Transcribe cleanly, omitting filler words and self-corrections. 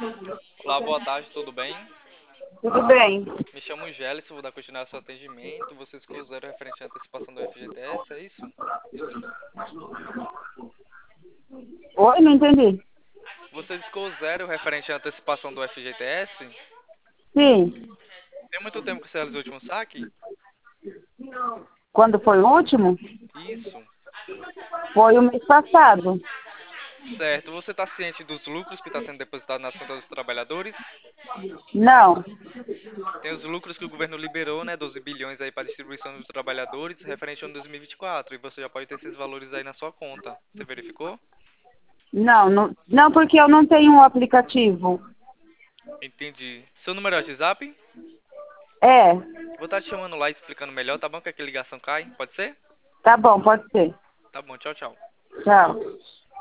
Olá, boa tarde, tudo bem? Tudo bem. Me chamo Gélis, vou dar continuidade ao seu atendimento. Você escolheu zero referente à antecipação do FGTS, é isso? Oi, não entendi. Você discou zero referente à antecipação do FGTS? Sim. Tem muito tempo que você realizou o último saque? Quando foi o último? Isso. Foi o mês passado. Certo. Você está ciente dos lucros que está sendo depositado nas contas dos trabalhadores? Não. Tem os lucros que o governo liberou, né? 12 bilhões aí para distribuição dos trabalhadores, referente ao ano 2024. E você já pode ter esses valores aí na sua conta. Você verificou? Não, não, não, porque eu não tenho um aplicativo. Entendi. Seu número é WhatsApp? É, Vou estar te chamando lá explicando melhor, tá bom? Que aqui a ligação cai. Pode ser? tá bom, pode ser. Tá bom, tchau, tchau. Tchau.